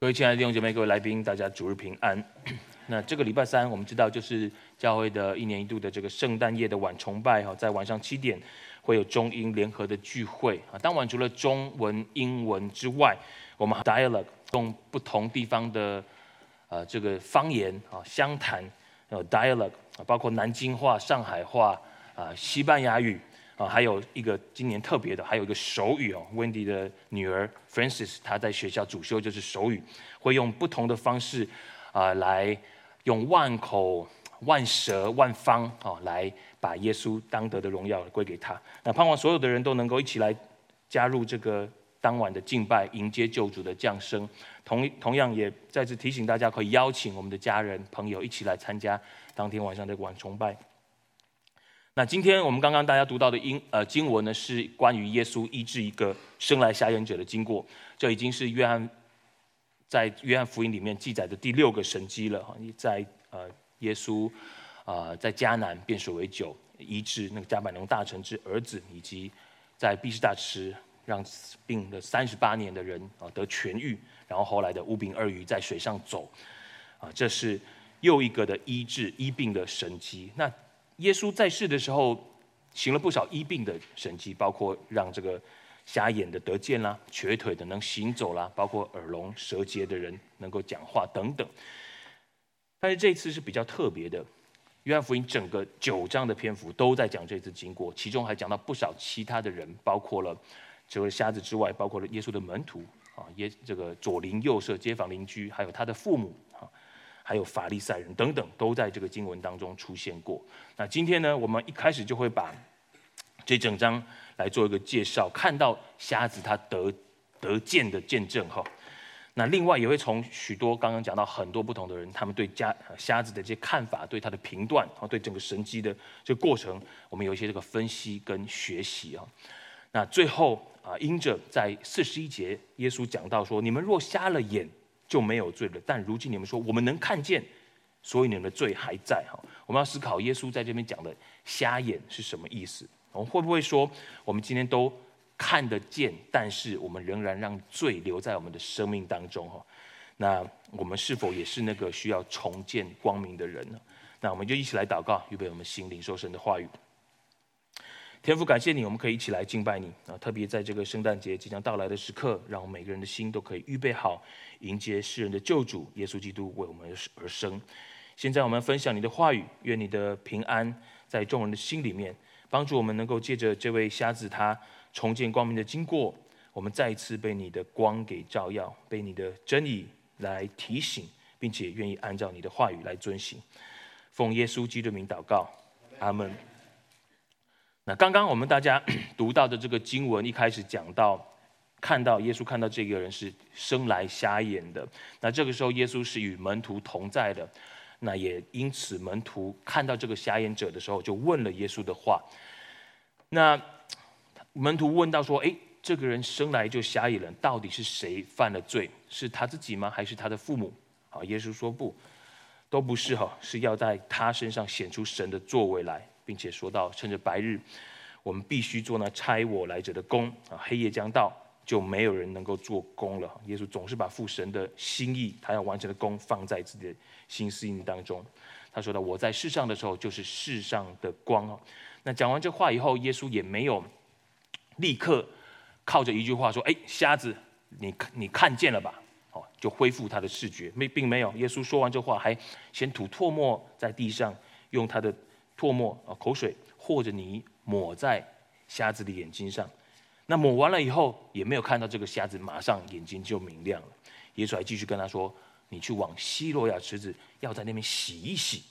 各位亲爱的弟兄姐妹、各位来宾，大家主日平安。那这个礼拜三，我们知道就是教会的一年一度的这个圣诞夜的晚崇拜哈，在晚上7点会有中英联合的聚会啊。当晚除了中文、英文之外，我们 dialogue 用不同地方的这个方言啊相谈，dialogue 包括南京话、上海话西班牙语。还有一个今年特别的，还有一个手语哦。Wendy 的女儿 Francis， 她在学校主修就是手语，会用不同的方式来用万口、万舌、万方来把耶稣当得的荣耀归给他。那盼望所有的人都能够一起来加入这个当晚的敬拜，迎接救主的降生。同样也再次提醒大家，可以邀请我们的家人朋友一起来参加当天晚上的晚崇拜。那今天我们刚刚大家读到的经文呢，是关于耶稣医治一个生来瞎眼者的经过。这已经是在约翰福音里面记载的第6个神迹了。在耶稣在迦南变水为酒，医治那个迦百农大臣之儿子，以及在毕士大池让病了38年的人得痊愈，然后后来的5饼2鱼在水上走，这是又一个的医治医病的神迹。那耶稣在世的时候行了不少医病的神迹，包括让这个瞎眼的得见啦，瘸腿的能行走啦，包括耳聋舌结的人能够讲话等等。但是这次是比较特别的，约翰福音整个9章的篇幅都在讲这次经过，其中还讲到不少其他的人，包括了除了瞎子之外，包括了耶稣的门徒这个左邻右舍、街坊邻居，还有他的父母还有法利赛人等等，都在这个经文当中出现过。那今天呢，我们一开始就会把这整章来做一个介绍，看到瞎子他得见的见证哈。那另外也会从许多刚刚讲到很多不同的人，他们对瞎子的这些看法，对他的评断，对整个神迹的这个过程，我们有一些这个分析跟学习啊。那最后因着在41节，耶稣讲到说：“你们若瞎了眼，就没有罪了。但如今你们说我们能看见，所以你们的罪还在。”我们要思考耶稣在这边讲的瞎眼是什么意思？我们会不会说我们今天都看得见，但是我们仍然让罪留在我们的生命当中？那我们是否也是那个需要重见光明的人呢？那我们就一起来祷告，预备我们心领受神的话语。天父，感谢你，我们可以一起来敬拜你特别在这个圣诞节即将到来的时刻，让我们每个人的心都可以预备好迎接世人的救主耶稣基督为我们而生。现在我们分享你的话语，愿你的平安在众人的心里面，帮助我们能够借着这位瞎子他重见光明的经过，我们再一次被你的光给照耀，被你的真理来提醒，并且愿意按照你的话语来遵行。奉耶稣基督的名祷告，阿们。那刚刚我们大家读到的这个经文一开始讲到，耶稣看到这个人是生来瞎眼的。那这个时候耶稣是与门徒同在的，那也因此门徒看到这个瞎眼者的时候，就问了耶稣的话。那门徒问到说：“这个人生来就瞎眼了，到底是谁犯了罪？是他自己吗？还是他的父母？”耶稣说不，都不是是要在他身上显出神的作为来。并且说到，趁着白日，我们必须做那差我来者的工黑夜将到，就没有人能够做工了。耶稣总是把父神的心意，他要完成的工放在自己的心思意当中。他说到：“我在世上的时候，就是世上的光。”那讲完这话以后，耶稣也没有立刻靠着一句话说：“瞎子，你看见了吧？”就恢复他的视觉，并没有。耶稣说完这话，还先吐唾沫在地上，用他的唾沫口水或者泥抹在瞎子的眼睛上。那抹完了以后，也没有看到这个瞎子马上眼睛就明亮了。耶稣还继续跟他说：“你去往西罗亚池子，要在那边洗一洗。”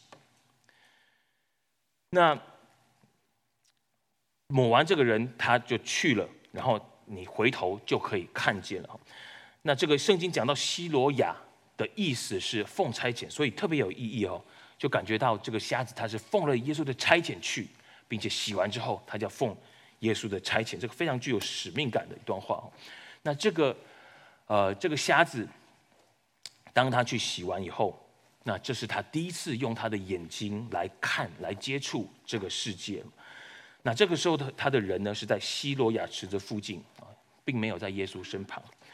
那抹完这个人他就去了，然后你回头就可以看见了。那这个圣经讲到西罗亚的意思是奉差遣，所以特别有意义就感觉到这个瞎子他是奉了耶稣的差遣去，并且洗完之后他就奉耶稣的差遣，这个非常具有使命感的一段话。那这个瞎子当他去洗完以后，那这是他第一次用他的眼睛来看来接触这个世界。那这个时候他的人呢是在西罗亚池子附近并没有在耶稣身旁。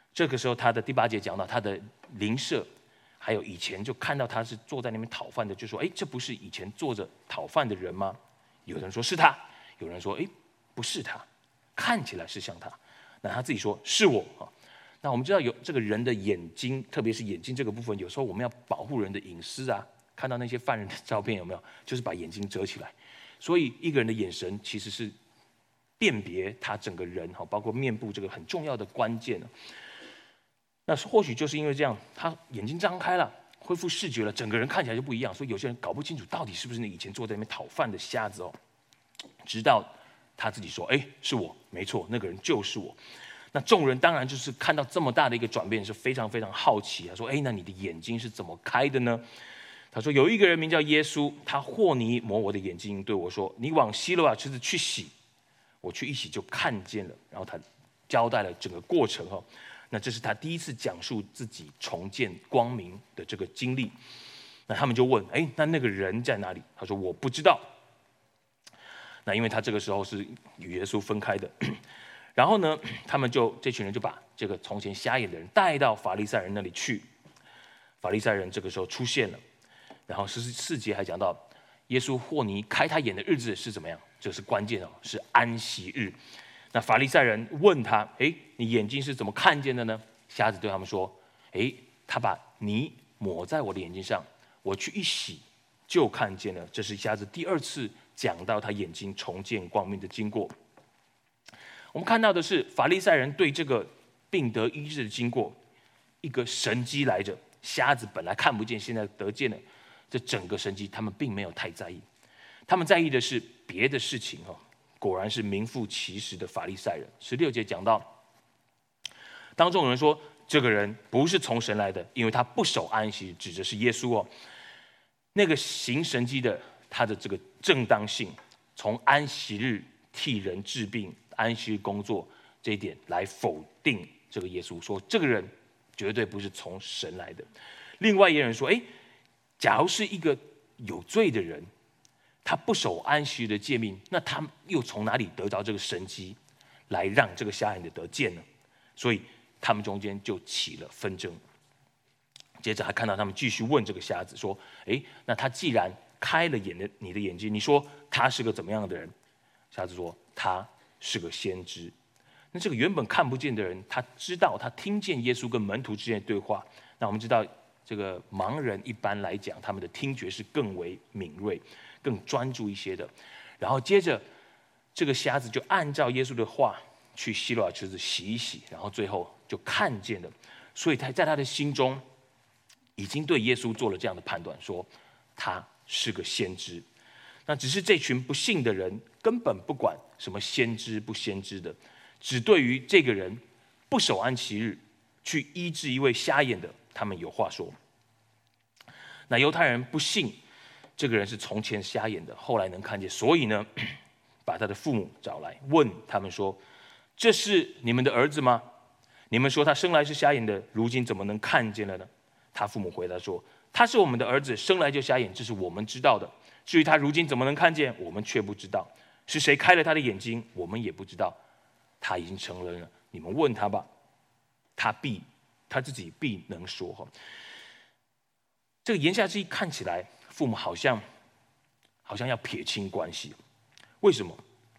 这个时候，他的第8节讲到他的邻舍，还有以前就看到他是坐在那边讨饭的，就说：“哎，这不是以前坐着讨饭的人吗？”有人说是他，有人说：“哎，不是他，看起来是像他。”那他自己说：“是我。”那我们知道有这个人的眼睛，特别是眼睛这个部分，有时候我们要保护人的隐私啊。看到那些犯人的照片有没有？就是把眼睛遮起来。所以一个人的眼神其实是辨别他整个人，包括面部这个很重要的关键。那或许就是因为这样，他眼睛张开了，恢复视觉了，整个人看起来就不一样。所以有些人搞不清楚到底是不是那以前坐在那边讨饭的瞎子哦。直到他自己说：“哎，是我，没错，那个人就是我。”那众人当然就是看到这么大的一个转变，是非常非常好奇。他说：“哎，那你的眼睛是怎么开的呢？”他说：“有一个人名叫耶稣，他和泥抹我的眼睛，对我说：‘你往西罗亚池子去洗。’我去一洗就看见了。”然后他交代了整个过程哦。那这是他第一次讲述自己重见光明的这个经历。那他们就问：“哎，那个人在哪里？”他说：“我不知道。”那因为他这个时候是与耶稣分开的。然后呢，这群人就把这个从前瞎眼的人带到法利赛人那里去。法利赛人这个时候出现了。然后14节还讲到，耶稣和泥开他眼的日子是怎么样？这是关键哦，是安息日。那法利赛人问他：“哎，你眼睛是怎么看见的呢？”瞎子对他们说：“哎，他把泥抹在我的眼睛上，我去一洗就看见了。”这是瞎子第2次讲到他眼睛重见光明的经过。我们看到的是法利赛人对这个病得医治的经过，一个神迹来着。瞎子本来看不见，现在得见了。这整个神迹他们并没有太在意，他们在意的是别的事情哦。果然是名副其实的法利赛人。16节讲到，当中有人说这个人不是从神来的，因为他不守安息，指的是耶稣哦。那个行神迹的，他的这个正当性，从安息日替人治病、安息日工作这一点来否定这个耶稣，说这个人绝对不是从神来的。另外也有人说，哎，假如是一个有罪的人，他不守安息日的诫命，那他又从哪里得着这个神迹，来让这个瞎眼的得见呢？所以他们中间就起了纷争。接着还看到他们继续问这个瞎子说：“哎，那他既然开了你的眼睛，你说他是个怎么样的人？”瞎子说：“他是个先知。”那这个原本看不见的人，他知道，他听见耶稣跟门徒之间的对话。那我们知道，这个盲人一般来讲，他们的听觉是更为敏锐、更专注一些的。然后接着，这个瞎子就按照耶稣的话去西罗亚池子洗一洗，然后最后就看见了。所以他在他的心中已经对耶稣做了这样的判断，说他是个先知。那只是这群不信的人根本不管什么先知不先知的，只对于这个人不守安息日去医治一位瞎眼的，他们有话说。那犹太人不信这个人是从前瞎眼的，后来能看见，所以呢，把他的父母找来，问他们说：“这是你们的儿子吗？你们说他生来是瞎眼的，如今怎么能看见了呢？”他父母回答说：“他是我们的儿子，生来就瞎眼，这是我们知道的。至于他如今怎么能看见，我们却不知道。是谁开了他的眼睛，我们也不知道。他已经成人了，你们问他吧，他自己必能说。”这个言下之意看起来，父母好像要撇清关系。为什么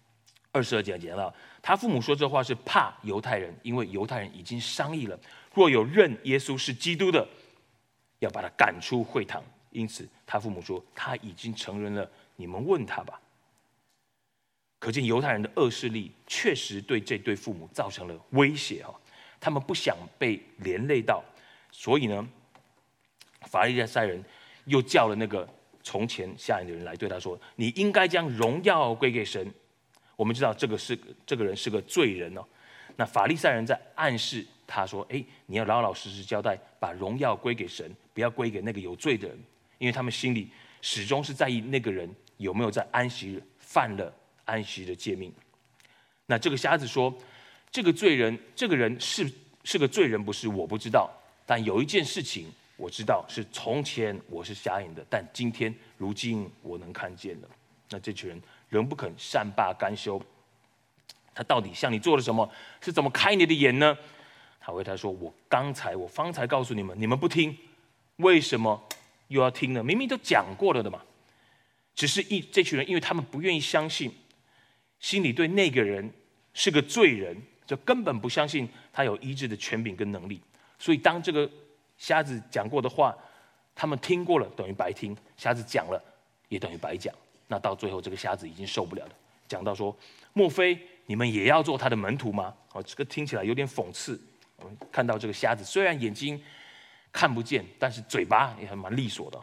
？22节讲到，他父母说这话是怕犹太人，因为犹太人已经商议了，若有认耶稣是基督的，要把他赶出会堂。因此他父母说他已经成人了，你们问他吧。可见犹太人的恶势力确实对这对父母造成了威胁，他们不想被连累到，所以呢，法利赛人又叫了那个从前瞎眼的人来，对他说：“你应该将荣耀归给神。”我们知道这个人是个罪人哦。那法利赛人在暗示他说：“哎，你要老老实实交代，把荣耀归给神，不要归给那个有罪的人，因为他们心里始终是在意那个人有没有在安息日犯了安息的诫命。”那这个瞎子说：“这个人是个罪人，不是？我不知道。但有一件事情我知道，是从前我是瞎眼的，但如今我能看见了。”那这群人仍不肯善罢甘休。他到底向你做了什么？是怎么开你的眼呢？ 他回答说：“我方才告诉你们，你们不听，为什么又要听呢？明明都讲过了的嘛。只是这群人，因为他们不愿意相信，心里对那个人是个罪人，就根本不相信他有医治的权柄跟能力。所以当这个瞎子讲过的话，他们听过了等于白听，瞎子讲了也等于白讲。那到最后，这个瞎子已经受不了了，讲到说：莫非你们也要做他的门徒吗？这个听起来有点讽刺。我们看到这个瞎子虽然眼睛看不见，但是嘴巴也还蛮利索的。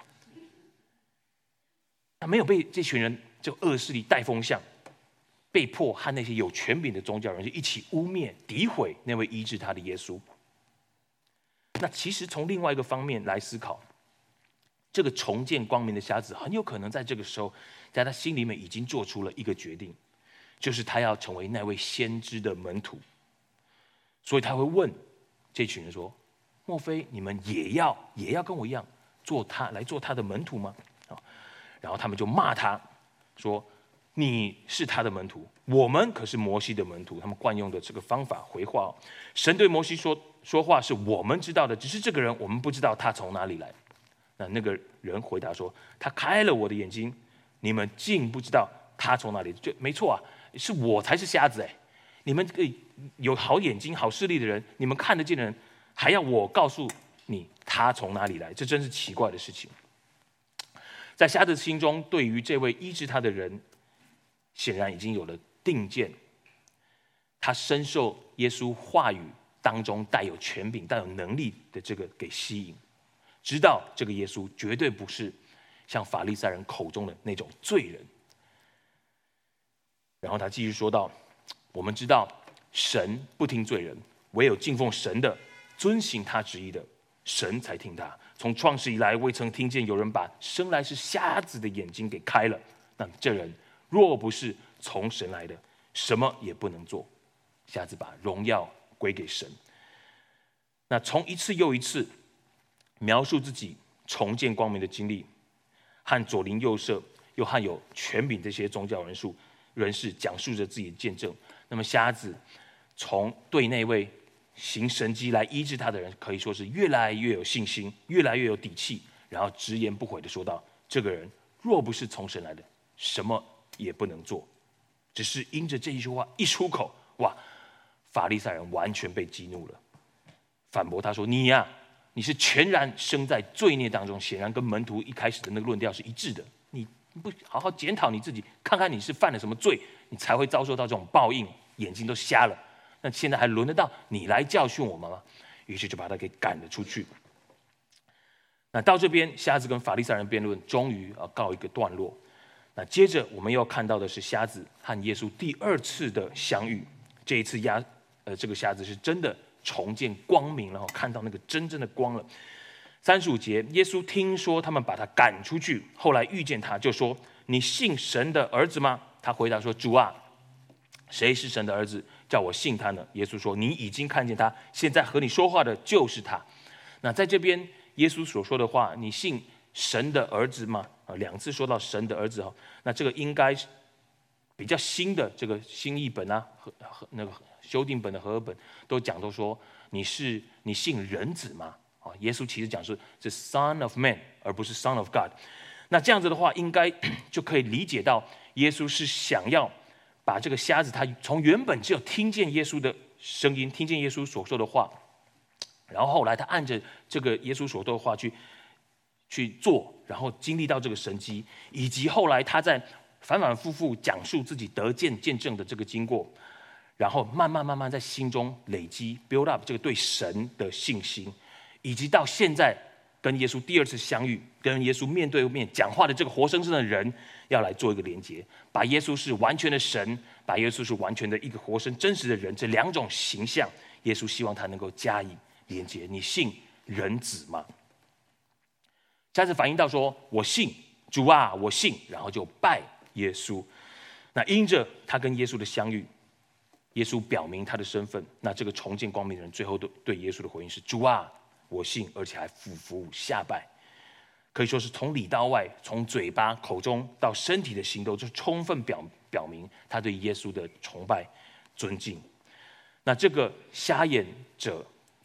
他没有被这群人就恶势力带风向，被迫和那些有权柄的宗教人就一起污蔑、诋毁那位医治他的耶稣。那其实从另外一个方面来思考，这个重见光明的瞎子很有可能在这个时候，在他心里面已经做出了一个决定，就是他要成为那位先知的门徒。所以他会问这群人说：莫非你们也要跟我一样做他的门徒吗？然后他们就骂他说：你是他的门徒，我们可是摩西的门徒。他们惯用的这个方法回话。神对摩西说话是我们知道的，只是这个人我们不知道他从哪里来。那个人回答说：他开了我的眼睛，你们竟不知道他从哪里。就没错啊，是我才是瞎子。你们有好眼睛好视力的人，你们看得见的人，还要我告诉你他从哪里来？这真是奇怪的事情。在瞎子心中，对于这位医治他的人，显然已经有了定见。他深受耶稣话语当中带有权柄、带有能力的这个给吸引，知道这个耶稣绝对不是像法利赛人口中的那种罪人。然后他继续说道：我们知道神不听罪人，唯有敬奉神的、遵行他旨意的，神才听他。从创世以来，未曾听见有人把生来是瞎子的眼睛给开了。那么这人若不是从神来的，什么也不能做。瞎子把荣耀归给神。那从一次又一次描述自己重见光明的经历，和左邻右舍又和有权柄这些宗教人士讲述着自己的见证。那么瞎子从对那位行神迹来医治他的人，可以说是越来越有信心，越来越有底气，然后直言不讳的说道：这个人若不是从神来的，什么也不能做。只是因着这一句话一出口，哇，法利赛人完全被激怒了，反驳他说：你是全然生在罪孽当中，显然跟门徒一开始的那个论调是一致的。你不好好检讨你自己，看看你是犯了什么罪，你才会遭受到这种报应，眼睛都瞎了。那现在还轮得到你来教训我们吗？于是就把他给赶了出去。那到这边，瞎子跟法利赛人辩论终于告一个段落。那接着我们又看到的是瞎子和耶稣第二次的相遇。这一次这个瞎子是真的重见光明了，看到那个真正的光了。35节，耶稣听说他们把他赶出去，后来遇见他，就说：你信神的儿子吗？他回答说：主啊，谁是神的儿子，叫我信他呢？耶稣说：你已经看见他，现在和你说话的就是他。那在这边耶稣所说的话，你信神的儿子吗？两次说到神的儿子。那这个应该比较新的这个新译本和那个修订本的和合本都讲都说你信人子吗？耶稣其实讲是 Son of Man， 而不是 Son of God。那这样子的话，应该就可以理解到耶稣是想要把这个瞎子，他从原本只有听见耶稣的声音，听见耶稣所说的话，然后后来他按着这个耶稣所说的话去做，然后经历到这个神迹，以及后来他在反反复复讲述自己得见证的这个经过，然后慢慢在心中累积 build up 这个对神的信心，以及到现在跟耶稣第二次相遇，跟耶稣面对面讲话的这个活生生的人，要来做一个连接，把耶稣是完全的神，把耶稣是完全的一个活生真实的人，这两种形象，耶稣希望他能够加以连接。你信人子吗？瞎子反应到说：我信，主啊，我信，然后就拜耶稣。那因着他跟耶稣的相遇，耶稣表明他的身份，那这个重见光明的人最后对耶稣的回应是：主啊，我信，而且还俯伏下拜。可以说是从里到外，从嘴巴口中到身体的行动，就充分表明他对耶稣的崇拜尊敬。那这个瞎眼者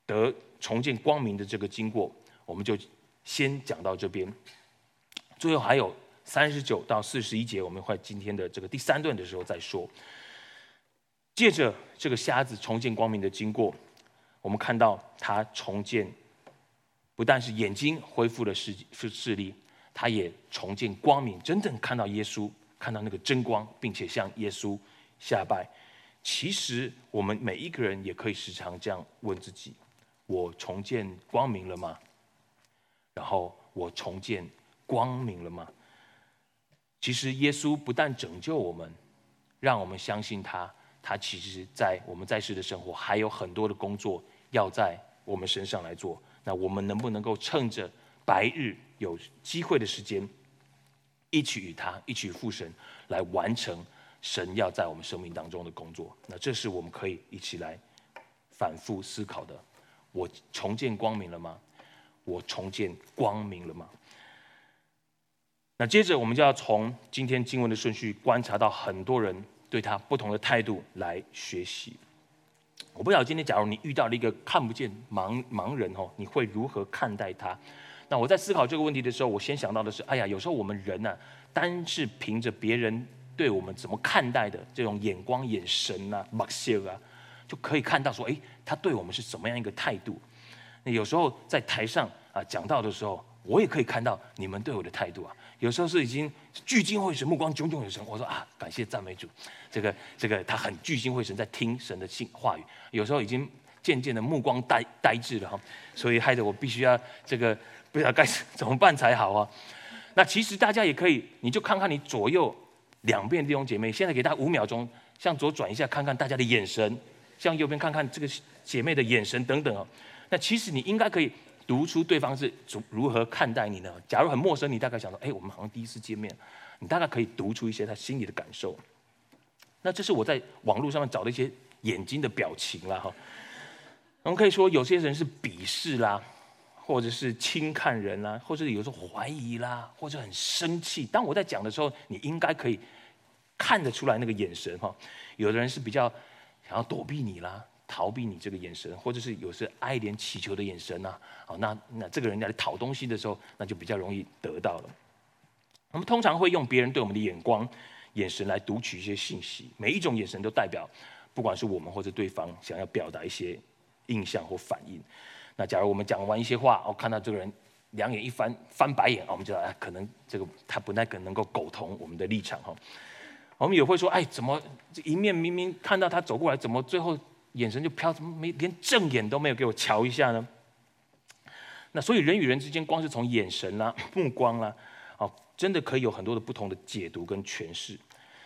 得重见光明的这个经过，我们就先讲到这边。最后还有39到41节，我们会今天的这个第3段的时候再说。借着这个瞎子重见光明的经过，我们看到他重见，不但是眼睛恢复了视力，他也重见光明，真正看到耶稣，看到那个真光，并且向耶稣下拜。其实我们每一个人也可以时常这样问自己：我重见光明了吗？然后我重见光明了吗？其实耶稣不但拯救我们，让我们相信他，他其实在我们在世的生活还有很多的工作要在我们身上来做。那我们能不能够趁着白日有机会的时间，一起与他，一起与父神来完成神要在我们生命当中的工作？那这是我们可以一起来反复思考的。我重见光明了吗？我重见光明了吗？那接着我们就要从今天经文的顺序观察到很多人对他不同的态度来学习。我不知道今天假如你遇到了一个看不见盲人，你会如何看待他？那我在思考这个问题的时候，我先想到的是，有时候我们人啊，单是凭着别人对我们怎么看待的这种眼光、眼神啊、目色啊，就可以看到说，他对我们是怎么样一个态度。那有时候在台上讲道的时候，我也可以看到你们对我的态度啊。有时候是已经聚精会神、目光炯炯有神，我说感谢赞美主，这个他很聚精会神在听神的话语。有时候已经渐渐的目光呆滞了所以害得我必须要不知道该怎么办才好啊。那其实大家也可以，你就看看你左右两边的弟兄姐妹，现在给大家5秒钟，向左转一下，看看大家的眼神，向右边看看这个姐妹的眼神等等那其实你应该可以读出对方是如何看待你呢？假如很陌生，你大概想说，我们好像第一次见面，你大概可以读出一些他心里的感受。那这是我在网络上面找的一些眼睛的表情啦我们可以说有些人是鄙视啦，或者是轻看人啦，或者有时候怀疑啦，或者很生气。当我在讲的时候，你应该可以看得出来那个眼神有的人是比较想要躲避你啦，逃避你这个眼神，或者是有时哀怜祈求的眼神那这个人来讨东西的时候，那就比较容易得到了。我们通常会用别人对我们的眼神来读取一些信息，每一种眼神都代表，不管是我们或者对方想要表达一些印象或反应。那假如我们讲完一些话，看到这个人两眼一翻白眼，我们就知道可能他不太可能能够苟同我们的立场我们也会说，怎么一面明明看到他走过来，怎么最后眼神就飘，怎么连正眼都没有给我瞧一下呢？那所以人与人之间，光是从眼神啦、目光啦，真的可以有很多的不同的解读跟诠释。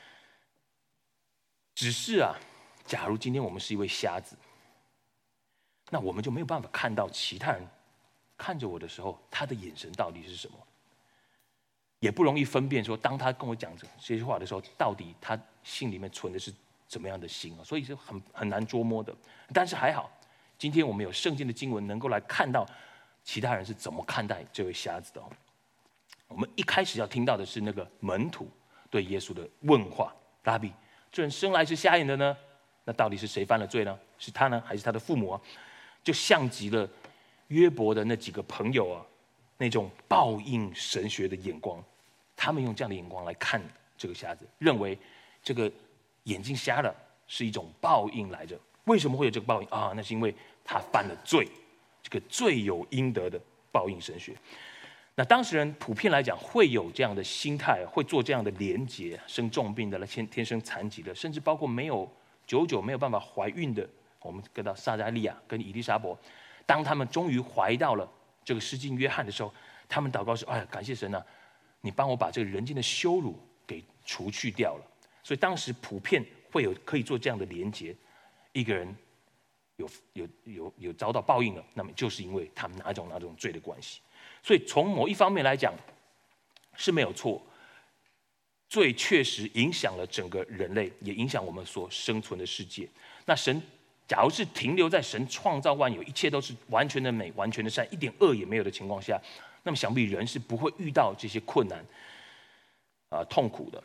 只是假如今天我们是一位瞎子，那我们就没有办法看到其他人看着我的时候，他的眼神到底是什么，也不容易分辨说，当他跟我讲这些话的时候，到底他心里面存的是怎么样的心所以是很难捉摸的。但是还好，今天我们有圣经的经文，能够来看到其他人是怎么看待这位瞎子的我们一开始要听到的是那个门徒对耶稣的问话：拉比，这人生来是瞎眼的呢？那到底是谁犯了罪呢？是他呢，还是他的父母就像极了约伯的那几个朋友那种报应神学的眼光，他们用这样的眼光来看这个瞎子，认为这个眼睛瞎了是一种报应来着。为什么会有这个报应那是因为他犯了罪，这个罪有应得的报应神学。那当事人普遍来讲会有这样的心态，会做这样的连结，生重病的、天生残疾的，甚至包括久久没有办法怀孕的。我们跟到撒迦利亚跟以利沙伯，当他们终于怀到了这个施浸约翰的时候，他们祷告说：感谢神你帮我把这个人间的羞辱给除去掉了。所以当时普遍会有可以做这样的连结，一个人有遭到报应了，那么就是因为他们哪种罪的关系。所以从某一方面来讲是没有错，罪确实影响了整个人类，也影响我们所生存的世界。那神假如是停留在神创造万有，一切都是完全的美、完全的善，一点恶也没有的情况下，那么想必人是不会遇到这些困难痛苦的。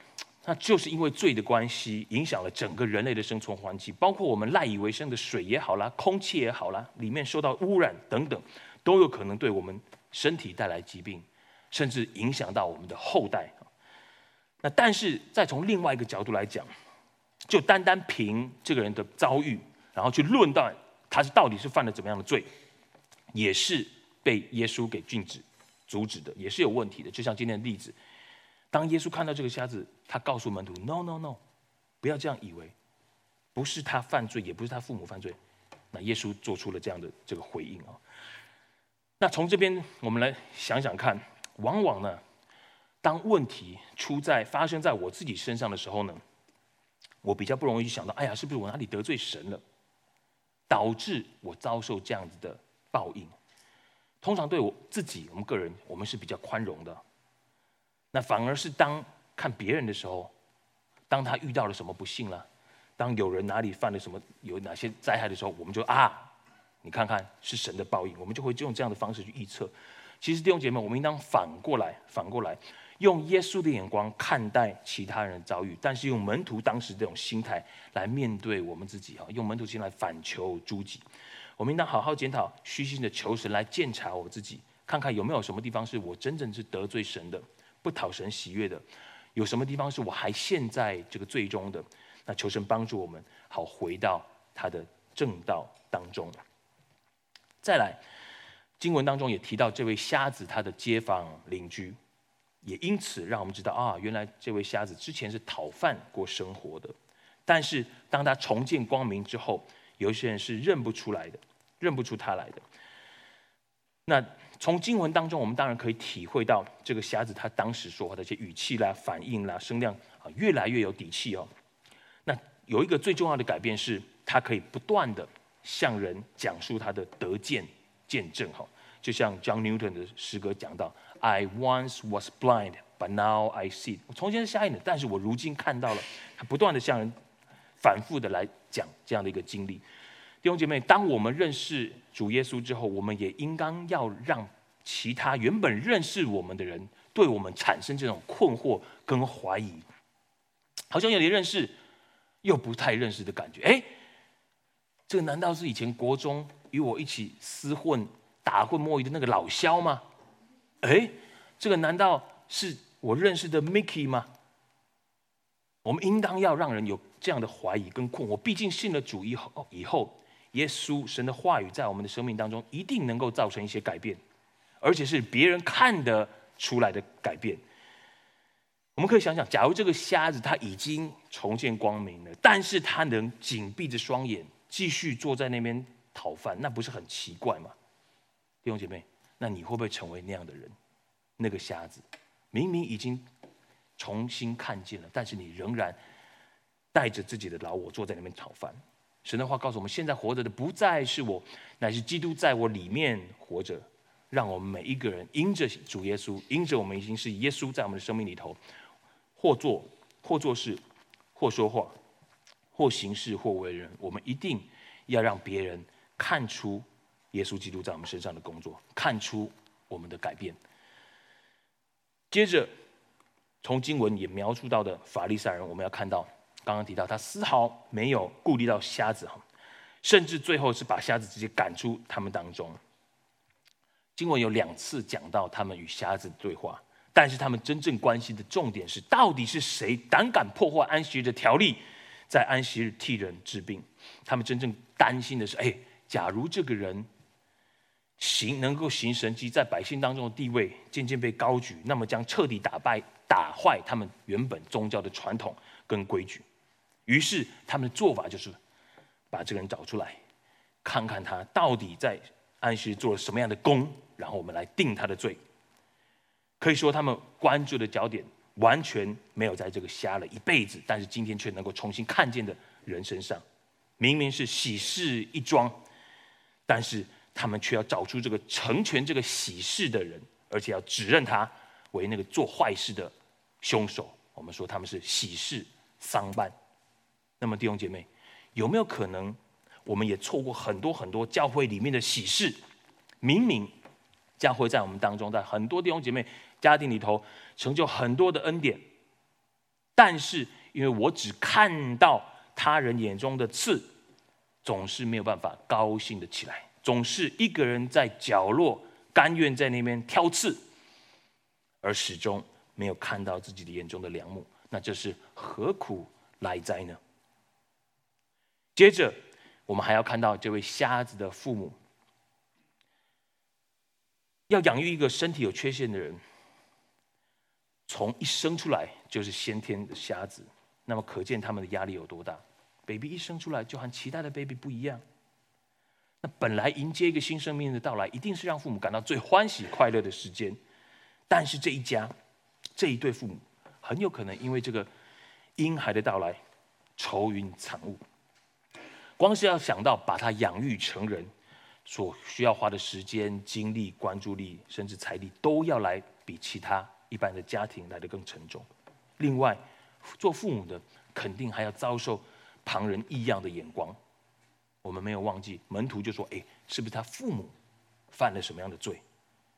那就是因为罪的关系，影响了整个人类的生存环境，包括我们赖以为生的水也好啦，空气也好啦，里面受到污染等等，都有可能对我们身体带来疾病，甚至影响到我们的后代。那但是再从另外一个角度来讲，就单单凭这个人的遭遇，然后去论断他到底是犯了怎么样的罪，也是被耶稣给阻止的，也是有问题的。就像今天的例子，当耶稣看到这个瞎子，他告诉门徒 ：“No No No， 不要这样以为，不是他犯罪，也不是他父母犯罪。”那耶稣做出了这样的这个回应啊。那从这边我们来想想看，往往呢，当问题发生在我自己身上的时候呢，我比较不容易去想到，哎呀，是不是我哪里得罪神了，导致我遭受这样子的报应？通常对我自己，我们个人，我们是比较宽容的。那反而是当看别人的时候，当他遇到了什么不幸了，当有人哪里犯了什么，有哪些灾害的时候，我们就你看看是神的报应，我们就会用这样的方式去预测。其实弟兄姐妹，我们应当反过来，用耶稣的眼光看待其他人的遭遇，但是用门徒当时这种心态来面对我们自己，用门徒心来反求诸己。我们应当好好检讨，虚心的求神来鉴察我自己，看看有没有什么地方是我真正是得罪神的，不讨神喜悦的，有什么地方是我还陷在这个罪中的，那求神帮助我们，好回到他的正道当中。再来，经文当中也提到这位瞎子他的街坊邻居，也因此让我们知道原来这位瞎子之前是讨饭过生活的，但是当他重见光明之后，有一些人是认不出他来的。那从经文当中，我们当然可以体会到这个瞎子他当时说话的一些语气啦、反应啦、声量越来越有底气哦。那有一个最重要的改变是，他可以不断的向人讲述他的得见证哈。就像 John Newton 的诗歌讲到 ，I once was blind, but now I see。我从前是瞎眼的，但是我如今看到了。他不断的向人反复的来讲这样的一个经历。弟兄姐妹，当我们认识主耶稣之后，我们也应当要让其他原本认识我们的人对我们产生这种困惑跟怀疑，好像有点认识又不太认识的感觉。这个难道是以前国中与我一起厮混打混摸鱼的那个老萧吗？这个难道是我认识的 Mickey 吗？我们应当要让人有这样的怀疑跟困惑，毕竟信了主以后，耶稣神的话语在我们的生命当中一定能够造成一些改变，而且是别人看得出来的改变。我们可以想想，假如这个瞎子他已经重见光明了，但是他能紧闭着双眼继续坐在那边讨饭，那不是很奇怪吗？弟兄姐妹，那你会不会成为那样的人？那个瞎子明明已经重新看见了，但是你仍然带着自己的老我坐在那边讨饭。神的话告诉我们，现在活着的不再是我，乃是基督在我里面活着。让我们每一个人因着主耶稣，因着我们已经是耶稣在我们的生命里头，或做事，或说话，或行事，或为人，我们一定要让别人看出耶稣基督在我们身上的工作，看出我们的改变。接着从经文也描述到的法利赛人，我们要看到刚刚提到他丝毫没有顾虑到瞎子，甚至最后是把瞎子直接赶出他们当中。经文有2次讲到他们与瞎子的对话，但是他们真正关心的重点是，到底是谁胆敢破坏安息日的条例，在安息日替人治病。他们真正担心的是，假如这个人能够行神迹，在百姓当中的地位渐渐被高举，那么将彻底打坏他们原本宗教的传统跟规矩。于是他们的做法就是把这个人找出来，看看他到底在安息日做了什么样的功，然后我们来定他的罪。可以说他们关注的焦点完全没有在这个瞎了一辈子，但是今天却能够重新看见的人身上。明明是喜事一桩，但是他们却要找出这个成全这个喜事的人，而且要指认他为那个做坏事的凶手。我们说他们是喜事丧办。那么弟兄姐妹，有没有可能我们也错过很多教会里面的喜事？明明教会在我们当中，在很多弟兄姐妹家庭里头成就很多的恩典， 但是因为我只看到他人眼中的刺，总是没有办法高兴的起来，总是一个人在角落甘愿在那边挑刺，而始终没有看到自己的眼中的梁木。那这是何苦来哉呢？接着我们还要看到这位瞎子的父母，要养育一个身体有缺陷的人，从一生出来就是先天的瞎子，那么可见他们的压力有多大。 baby 一生出来就和其他的 baby 不一样，那本来迎接一个新生命的到来，一定是让父母感到最欢喜快乐的时间。但是这一家这一对父母，很有可能因为这个婴孩的到来愁云惨雾。光是要想到把他养育成人，所需要花的时间、精力、关注力，甚至财力，都要来比其他一般的家庭来得更沉重。另外，做父母的肯定还要遭受旁人异样的眼光。我们没有忘记，门徒就说：“哎，是不是他父母犯了什么样的罪？”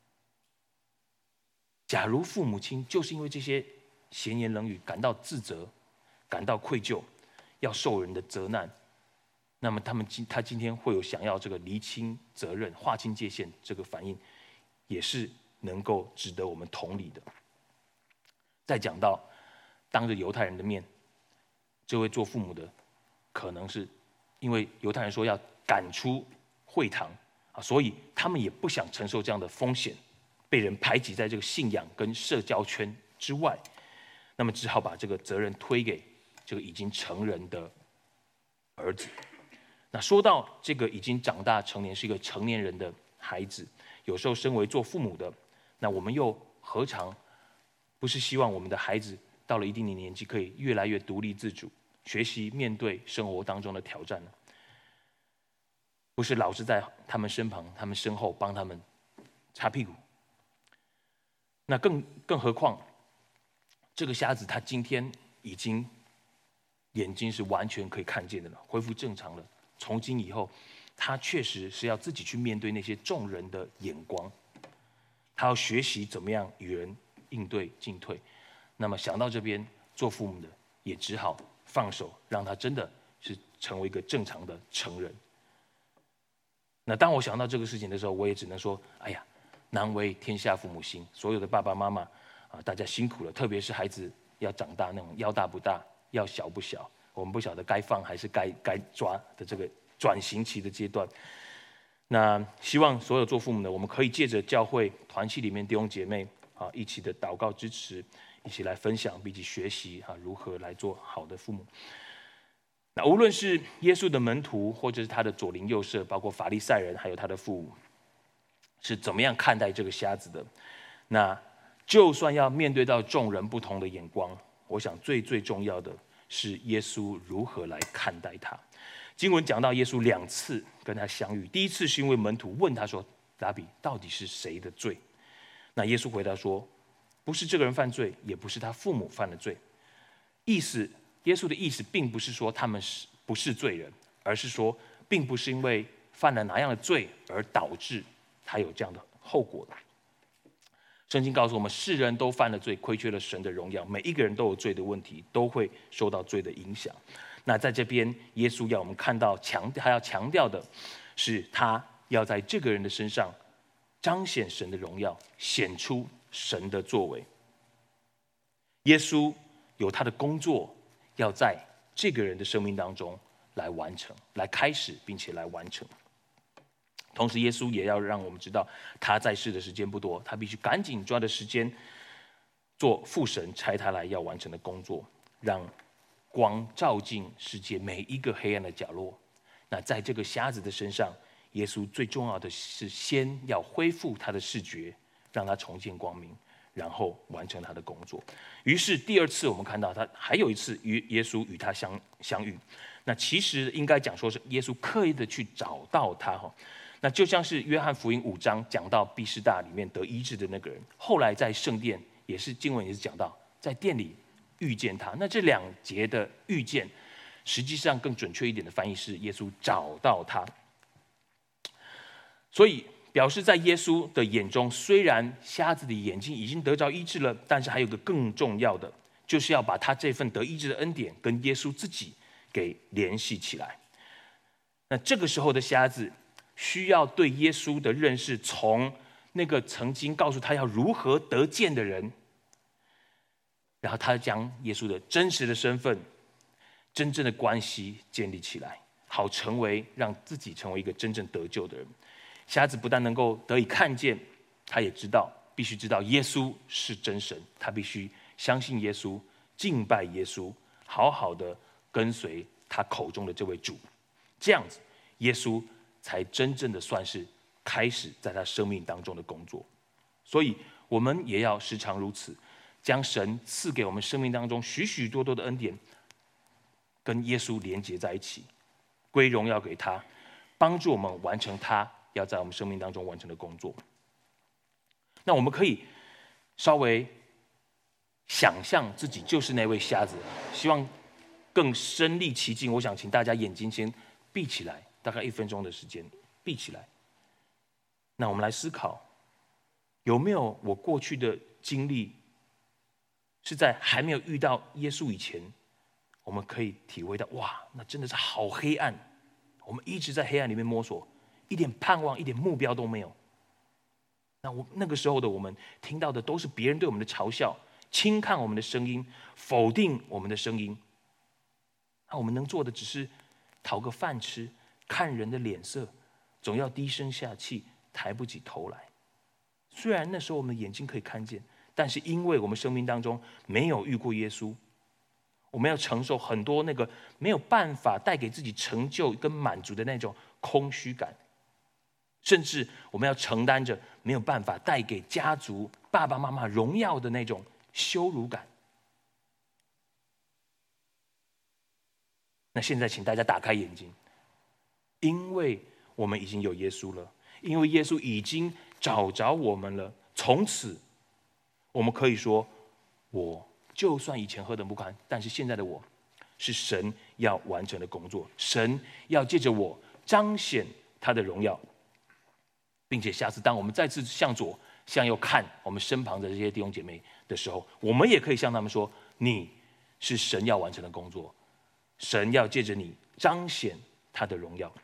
假如父母亲就是因为这些闲言冷语感到自责、感到愧疚，要受人的责难，那么他今天会有想要这个厘清责任、划清界限这个反应，也是能够值得我们同理的。再讲到当着犹太人的面，这位做父母的，可能是因为犹太人说要赶出会堂啊，所以他们也不想承受这样的风险，被人排挤在这个信仰跟社交圈之外，那么只好把这个责任推给这个已经成人的儿子。那说到这个已经长大成年是一个成年人的孩子，有时候身为做父母的，那我们又何尝不是希望我们的孩子到了一定的年纪，可以越来越独立自主，学习面对生活当中的挑战呢？不是老是在他们身旁、他们身后帮他们擦屁股。那更何况，这个瞎子他今天已经眼睛是完全可以看见的了，恢复正常了。从今以后，他确实是要自己去面对那些众人的眼光，他要学习怎么样与人应对进退。那么想到这边，做父母的也只好放手，让他真的是成为一个正常的成人。那当我想到这个事情的时候，我也只能说：哎呀，难为天下父母心。所有的爸爸妈妈啊，大家辛苦了。特别是孩子要长大，那种腰大不大，腰小不小，我们不晓得该放还是该抓的这个转型期的阶段。那希望所有做父母的，我们可以借着教会团契里面弟兄姐妹啊，一起的祷告支持，一起来分享，并且学习啊，如何来做好的父母。那无论是耶稣的门徒，或者是他的左邻右舍，包括法利赛人，还有他的父母，是怎么样看待这个瞎子的？那就算要面对到众人不同的眼光，我想最重要的是耶稣如何来看待他。经文讲到耶稣2次跟他相遇，第一次是因为门徒问他说：“拉比，到底是谁的罪？”那耶稣回答说：“不是这个人犯罪，也不是他父母犯了罪。”耶稣的意思并不是说他们不是罪人，而是说并不是因为犯了哪样的罪而导致他有这样的后果的。圣经告诉我们，世人都犯了罪，亏缺了神的荣耀，每一个人都有罪的问题，都会受到罪的影响。那在这边，耶稣要我们看到他要强调的是，他要在这个人的身上彰显神的荣耀，显出神的作为。耶稣有他的工作要在这个人的生命当中来完成，来开始，并且来完成。同时，耶稣也要让我们知道，他在世的时间不多，他必须赶紧抓的时间做父神差他来要完成的工作，让光照进世界每一个黑暗的角落。那在这个瞎子的身上，耶稣最重要的是先要恢复他的视觉，让他重见光明，然后完成他的工作。于是第2次我们看到他还有一次耶稣与他相遇。那其实应该讲说是耶稣刻意的去找到他。那就像是约翰福音5章讲到毕士大里面得医治的那个人，后来在圣殿也是经文也是讲到在殿里遇见他。那这2节的遇见，实际上更准确一点的翻译是耶稣找到他。所以表示在耶稣的眼中，虽然瞎子的眼睛已经得着医治了，但是还有个更重要的， 就是要把他这份得医治的恩典跟耶稣自己给联系起来。那这个时候的瞎子需要对耶稣的认识，从那个曾经告诉他要如何得见的人，然后他将耶稣的真实的身份、真正的关系建立起来，好让自己成为一个真正得救的人。瞎子不但能够得以看见，他也必须知道耶稣是真神，他必须相信耶稣，敬拜耶稣，好好的跟随他口中的这位主。这样子，耶稣才真正的算是开始在他生命当中的工作。所以我们也要时常如此，将神赐给我们生命当中许许多多的恩典跟耶稣连结在一起，归荣耀给他，帮助我们完成他要在我们生命当中完成的工作。那我们可以稍微想象自己就是那位瞎子，希望更身临其境。我想请大家眼睛先闭起来，大概1分钟的时间，闭起来。那我们来思考，有没有我过去的经历是在还没有遇到耶稣以前，我们可以体会到，哇，那真的是好黑暗，我们一直在黑暗里面摸索，一点盼望、一点目标都没有。那个时候的我们听到的都是别人对我们的嘲笑，轻看我们的声音，否定我们的声音。那我们能做的只是讨个饭吃，看人的脸色，总要低声下气，抬不起头来。虽然那时候我们的眼睛可以看见，但是因为我们生命当中没有遇过耶稣，我们要承受很多那个没有办法带给自己成就跟满足的那种空虚感，甚至我们要承担着没有办法带给家族爸爸妈妈荣耀的那种羞辱感。那现在请大家打开眼睛，因为我们已经有耶稣了，因为耶稣已经找着我们了，从此我们可以说，我就算以前何等不堪，但是现在的我是神要完成的工作，神要借着我彰显他的荣耀。并且下次当我们再次向左向右看我们身旁的这些弟兄姐妹的时候，我们也可以向他们说，你是神要完成的工作，神要借着你彰显他的荣耀。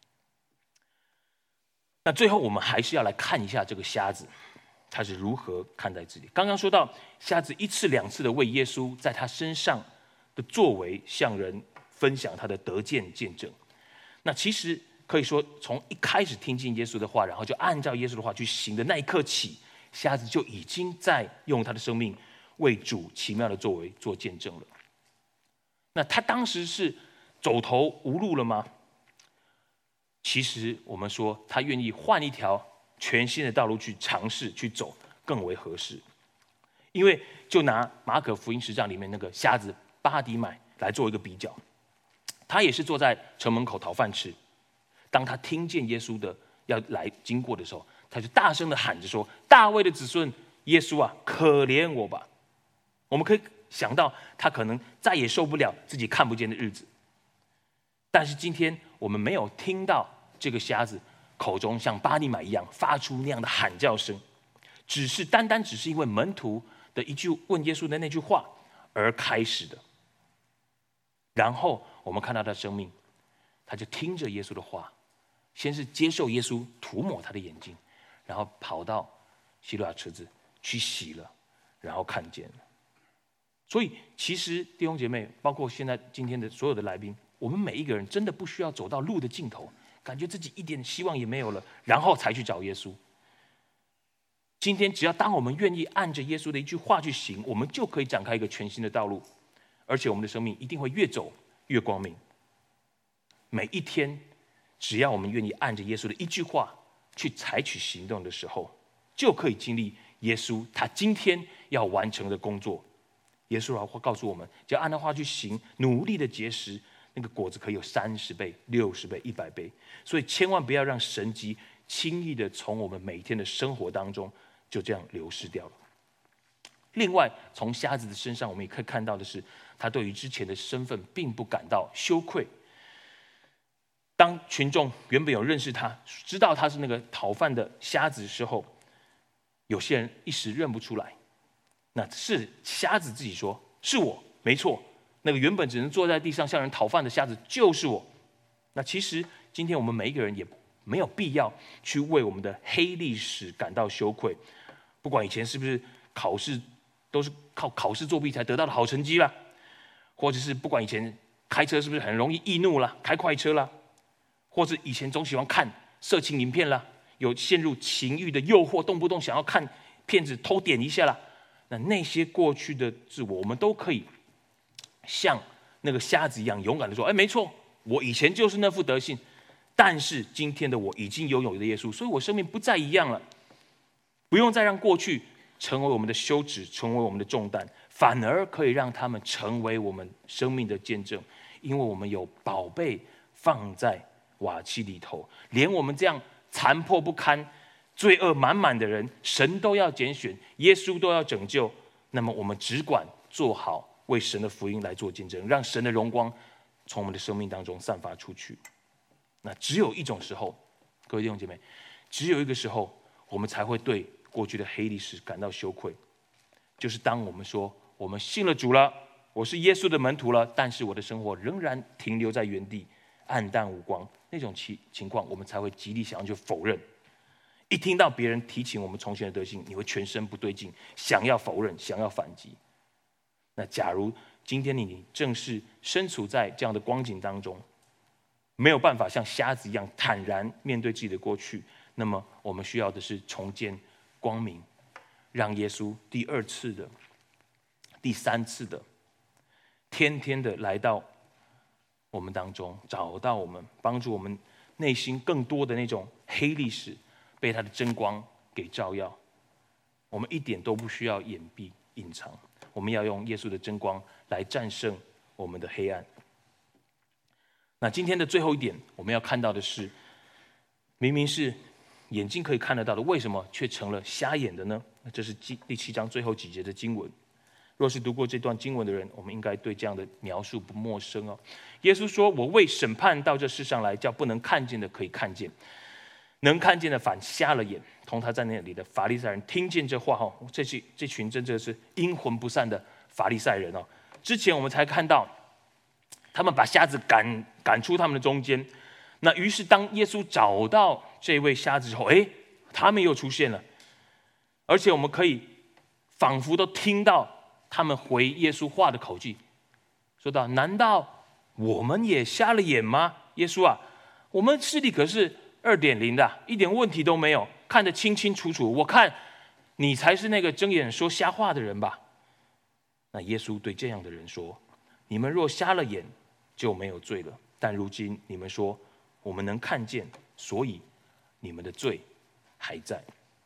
那最后我们还是要来看一下这个瞎子他是如何看待自己。刚刚说到瞎子1次2次的为耶稣在他身上的作为向人分享他的得见见证。那其实可以说，从一开始听进耶稣的话，然后就按照耶稣的话去行的那一刻起，瞎子就已经在用他的生命为主奇妙的作为做见证了。那他当时是走投无路了吗？其实我们说，他愿意换一条全新的道路去尝试去走，更为合适。因为就拿马可福音10章里面那个瞎子巴底买来做一个比较，他也是坐在城门口讨饭吃。当他听见耶稣的要来经过的时候，他就大声的喊着说：“大卫的子孙，耶稣啊，可怜我吧！”我们可以想到，他可能再也受不了自己看不见的日子。但是今天我们没有听到这个瞎子口中像巴底买一样发出那样的喊叫声，单单只是因为门徒的一句问耶稣的那句话而开始的。然后我们看到他的生命，他就听着耶稣的话，先是接受耶稣涂抹他的眼睛，然后跑到希路亚池子去洗了，然后看见了。所以其实弟兄姐妹，包括今天的所有的来宾，我们每一个人真的不需要走到路的尽头，感觉自己一点希望也没有了，然后才去找耶稣。今天只要当我们愿意按着耶稣的一句话去行，我们就可以展开一个全新的道路，而且我们的生命一定会越走越光明。每一天只要我们愿意按着耶稣的一句话去采取行动的时候，就可以经历耶稣他今天要完成的工作。耶稣的话告诉我们，只要按他话去行，努力的结实，那个果子可以有30倍、60倍、100倍。所以千万不要让神迹轻易的从我们每天的生活当中就这样流失掉了。另外，从瞎子的身上我们也可以看到的是，他对于之前的身份并不感到羞愧。当群众原本有认识他，知道他是那个讨饭的瞎子的时候，有些人一时认不出来。那是瞎子自己说：“ 是我，没错，那个原本只能坐在地上向人讨饭的瞎子就是我。那其实今天我们每一个人也没有必要去为我们的黑历史感到羞愧，不管以前是不是考试都是靠考试作弊才得到的好成绩啦，或者是不管以前开车是不是很容易易怒啦，开快车啦，或者以前总喜欢看色情影片啦，有陷入情欲的诱惑，动不动想要看片子偷点一下啦，那些过去的自我，我们都可以像那个瞎子一样勇敢的说：没错，我以前就是那副德性，但是今天的我已经拥有了耶稣，所以我生命不再一样了，不用再让过去成为我们的羞耻，成为我们的重担，反而可以让他们成为我们生命的见证，因为我们有宝贝放在瓦器里头，连我们这样残破不堪、罪恶满满的人，神都要拣选，耶稣都要拯救，那么我们只管做好为神的福音来做见证，让神的荣光从我们的生命当中散发出去。那只有一种时候，各位弟兄姐妹，只有一个时候，我们才会对过去的黑历史感到羞愧，就是当我们说我们信了主了，我是耶稣的门徒了，但是我的生活仍然停留在原地，暗淡无光，那种情况，我们才会极力想要去否认。一听到别人提起我们从前的德性，你会全身不对劲，想要否认，想要反击。那假如今天你正是身处在这样的光景当中，没有办法像瞎子一样坦然面对自己的过去，那么我们需要的是重见光明，让耶稣第二次的、第三次的、天天的来到我们当中，找到我们，帮助我们内心更多的那种黑历史被他的真光给照耀。我们一点都不需要掩蔽隐藏，我们要用耶稣的真光来战胜我们的黑暗。那今天的最后一点，我们要看到的是，明明是眼睛可以看得到的，为什么却成了瞎眼的呢？这是第7章最后几节的经文。若是读过这段经文的人，我们应该对这样的描述不陌生哦。耶稣说：“我为审判到这世上来，叫不能看见的可以看见，能看见的反瞎了眼。”同他在那里的法利赛人听见这话哦，这群真的是阴魂不散的法利赛人哦。之前我们才看到，他们把瞎子赶出他们的中间。那于是当耶稣找到这位瞎子之后，他们又出现了，而且我们可以仿佛都听到他们回耶稣话的口气，说道：“难道我们也瞎了眼吗？耶稣啊，我们视力可是2.0的，一点问题都没有，看得清清楚楚。我看你才是那个睁眼说瞎话的人吧？”那耶稣对这样的人说：“你们若瞎了眼，就没有罪了。但如今你们说我们能看见，所以你们的罪还在。”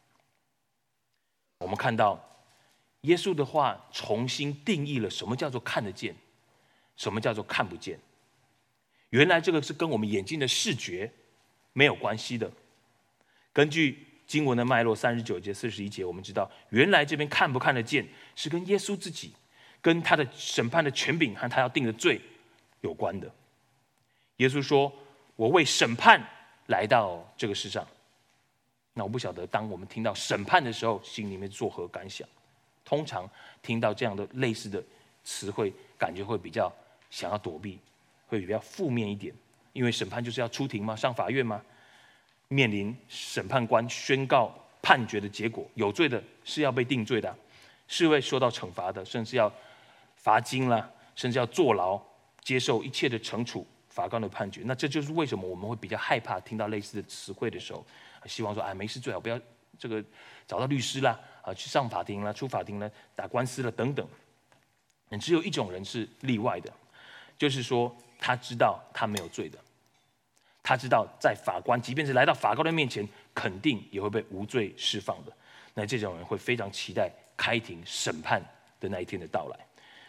我们看到耶稣的话重新定义了什么叫做看得见，什么叫做看不见。原来这个是跟我们眼睛的视觉没有关系的。根据经文的脉络，39节、41节，我们知道原来这边看不看得见是跟耶稣自己、跟他的审判的权柄和他要定的罪有关的。耶稣说：“我为审判来到这个世上。”那我不晓得当我们听到审判的时候，心里面作何感想？通常听到这样的类似的词汇，感觉会比较想要躲避，会比较负面一点。因为审判就是要出庭嘛，上法院嘛，面临审判官宣告判决的结果，有罪的是要被定罪的，是会受到惩罚的，甚至要罚金啦，甚至要坐牢，接受一切的惩处，法官的判决。那这就是为什么我们会比较害怕听到类似的词汇的时候，希望说没事，最好不要这个找到律师啦，去上法庭啦，出法庭啦，打官司了等等。只有一种人是例外的，就是说他知道他没有罪的，他知道在法官，即便是来到法官的面前，肯定也会被无罪释放的。那这种人会非常期待开庭审判的那一天的到来。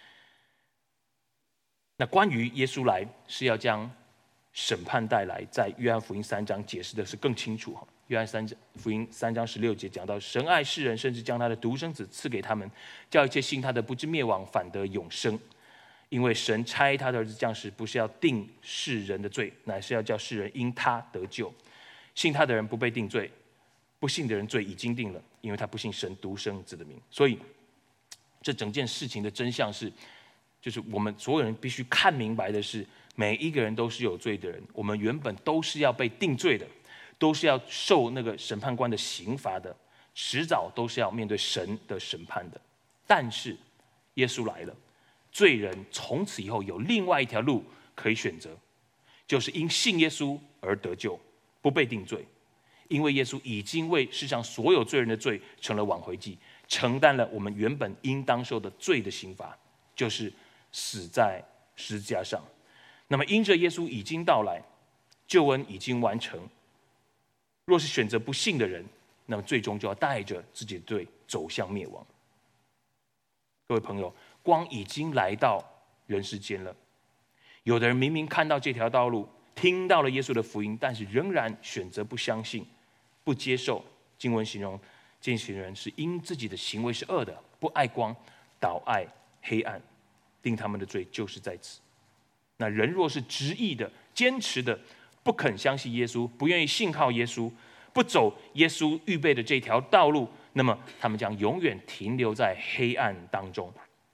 那关于耶稣来是要将审判带来，在约翰福音3章解释的是更清楚。约翰福音3章16节讲到，神爱世人，甚至将他的独生子赐给他们，叫一切信他的不至灭亡，反得永生。因为神差他的儿子降世，不是要定世人的罪，乃是要叫世人因他得救。信他的人不被定罪，不信的人罪已经定了，因为他不信神独生子的名。所以这整件事情的真相是，就是我们所有人必须看明白的是，每一个人都是有罪的人，我们原本都是要被定罪的，都是要受那个审判官的刑罚的，迟早都是要面对神的审判的。但是耶稣来了，罪人从此以后有另外一条路可以选择，就是因信耶稣而得救，不被定罪。因为耶稣已经为世上所有罪人的罪成了挽回祭，承担了我们原本应当受的罪的刑罚，就是死在十字架上。那么因着耶稣已经到来，救恩已经完成，若是选择不信的人，那么最终就要带着自己的罪走向灭亡。各位朋友，光已经来到人世间了，有的人明明看到这条道路，听到了耶稣的福音，但是仍然选择不相信、不接受。经文形容这群人是因自己的行为是恶的，不爱光，倒爱黑暗，定他们的罪就是在此。那人若是执意的、坚持的，不肯相信耶稣，不愿意信靠耶稣，不走耶稣预备的这条道路，那么他们将永远停留在黑暗当中。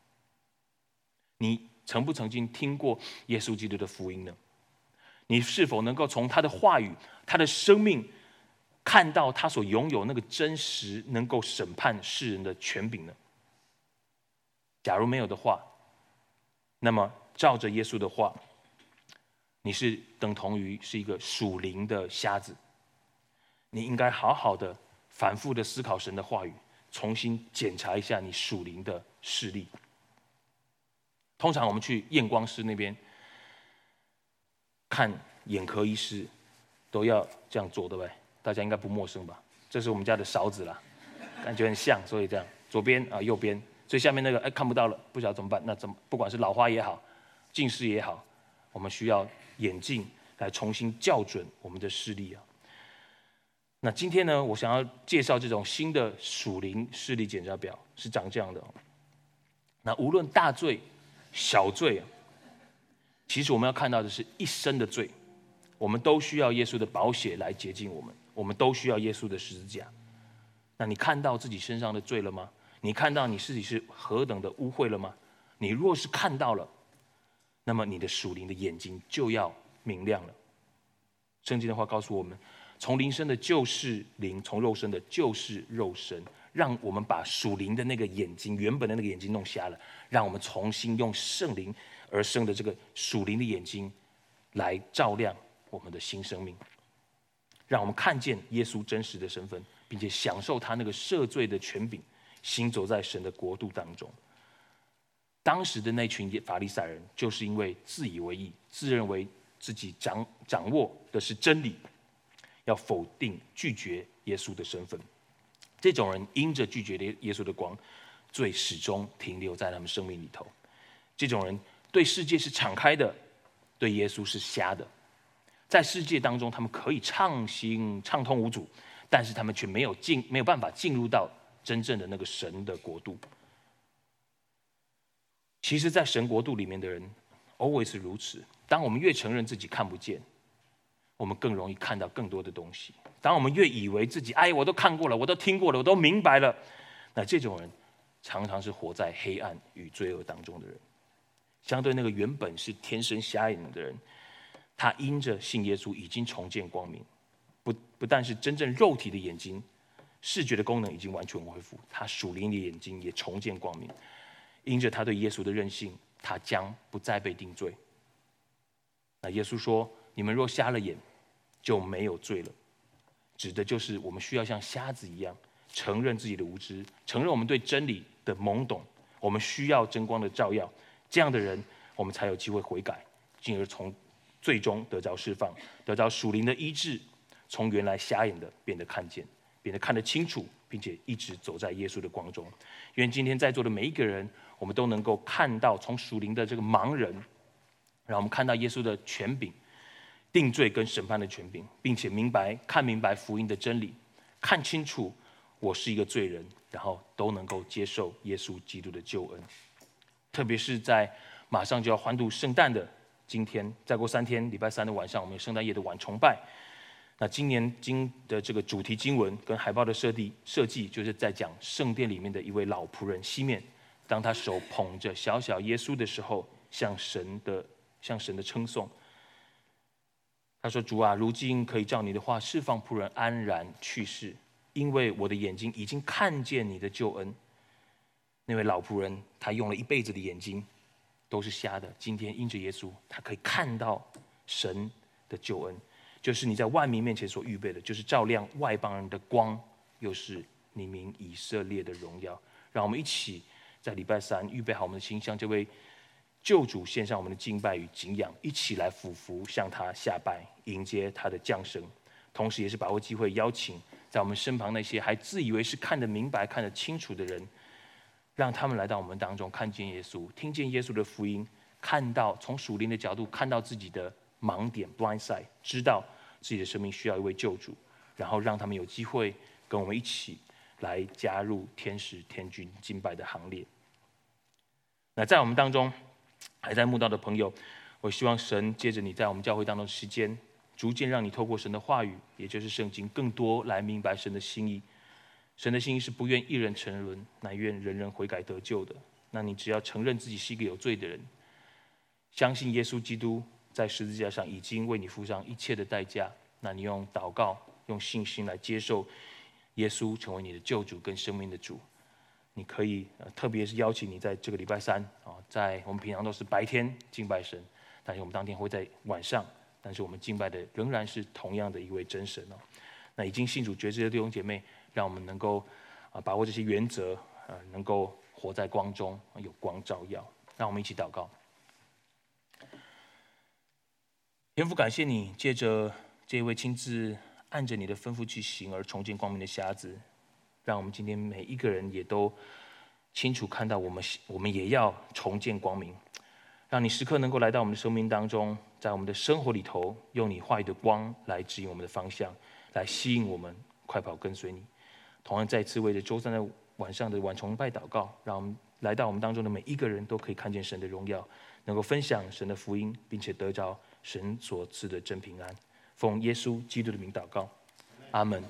你曾不曾经听过耶稣基督的福音呢？你是否能够从他的话语、他的生命，看到他所拥有那个真实能够审判世人的权柄呢？假如没有的话，那么照着耶稣的话，你是等同于是一个属灵的瞎子。你应该好好的、反复的思考神的话语，重新检查一下你属灵的视力。通常我们去验光师那边看眼科医师，都要这样做，对不对？大家应该不陌生吧？这是我们家的勺子啦，感觉很像，所以这样左边啊、右边，所以下面那个看不到了，不晓得怎么办？那不管是老花也好，近视也好，我们需要眼镜来重新校准我们的视力啊。那今天呢，我想要介绍这种新的属灵视力检查表，是长这样的。那无论大罪、小罪啊，其实我们要看到的是一生的罪，我们都需要耶稣的宝血来洁净我们，我们都需要耶稣的十字架。那你看到自己身上的罪了吗？你看到你自己是何等的污秽了吗？你若是看到了，那么你的属灵的眼睛就要明亮了。圣经的话告诉我们，从灵生的就是灵，从肉身的就是肉身。让我们把属灵的那个眼睛，原本的那个眼睛弄瞎了，让我们重新用圣灵而生的这个属灵的眼睛来照亮我们的新生命，让我们看见耶稣真实的身份，并且享受他那个赦罪的权柄，行走在神的国度当中。当时的那群法利赛人，就是因为自以为义，自认为自己掌握的是真理，要否定拒绝耶稣的身份。这种人因着拒绝耶稣的光，罪始终停留在他们生命里头。这种人对世界是敞开的，对耶稣是瞎的。在世界当中，他们可以畅通无阻，但是他们却没有办法进入到真正的那个神的国度。其实，在神国度里面的人 always 是如此。当我们越承认自己看不见，我们更容易看到更多的东西。当我们越以为自己我都看过了，我都听过了，我都明白了，那这种人常常是活在黑暗与罪恶当中的人。相对那个原本是天生瞎眼的人，他因着信耶稣已经重见光明，不但是真正肉体的眼睛视觉的功能已经完全恢复，他属灵的眼睛也重见光明。因着他对耶稣的认信，他将不再被定罪。那耶稣说，你们若瞎了眼，就没有罪了，指的就是我们需要像瞎子一样承认自己的无知，承认我们对真理的懵懂，我们需要真光的照耀。这样的人，我们才有机会悔改，进而从最终得着释放，得着属灵的医治，从原来瞎眼的变得看见，变得看得清楚，并且一直走在耶稣的光中。愿今天在座的每一个人，我们都能够看到从属灵的这个盲人，让我们看到耶稣的权柄，定罪跟审判的权柄，并且看明白福音的真理，看清楚我是一个罪人，然后都能够接受耶稣基督的救恩。特别是在马上就要欢度圣诞的今天，再过3天，礼拜3的晚上，我们有圣诞夜的晚崇拜。那今年的这个主题经文跟海报的设计，就是在讲圣殿里面的一位老仆人西面， 当他手捧着小小耶稣的时候，向神的称颂。他说：“主啊，如今可以照你的话释放仆人安然去世，因为我的眼睛已经看见你的救恩。”那位老仆人，他用了一辈子的眼睛都是瞎的，今天因着耶稣，他可以看到神的救恩，就是你在万民面前所预备的，就是照亮外邦人的光，又是你名以色列的荣耀。让我们一起在礼拜三预备好我们的心，向这位救主献上我们的敬拜与敬仰，一起来俯伏向他下拜，迎接他的降生。同时也是把握机会邀请在我们身旁那些还自以为是看得明白看得清楚的人，让他们来到我们当中，看见耶稣，听见耶稣的福音，看到从属灵的角度看到自己的盲点 blind side， 知道自己的生命需要一位救主，然后让他们有机会跟我们一起来加入天使天军敬拜的行列。那在我们当中还在慕道的朋友，我希望神借着你在我们教会当中的时间，逐渐让你透过神的话语，也就是圣经，更多来明白神的心意。神的心意是不愿一人沉沦，乃愿人人悔改得救的。那你只要承认自己是一个有罪的人，相信耶稣基督在十字架上已经为你付上一切的代价，那你用祷告用信心来接受耶稣成为你的救主跟生命的主。你可以特别是邀请你在这个礼拜三在我们平常都是白天敬拜神，但是我们当天会在晚上，但是我们敬拜的仍然是同样的一位真神。那已经信主决志的弟兄姐妹，让我们能够把握这些原则，能够活在光中，有光照耀。让我们一起祷告。天父，感谢你借着这位亲自按着你的吩咐去行而重见光明的瞎子，让我们今天每一个人也都清楚看到我们也要重见光明，让你时刻能够来到我们的生命当中，在我们的生活里头，用你话语的光来指引我们的方向，来吸引我们快跑跟随你。同样再次为着周三的晚上的晚崇拜祷告，让我们来到我们当中的每一个人都可以看见神的荣耀，能够分享神的福音，并且得着神所赐的真平安。奉耶稣基督的名祷告，阿们。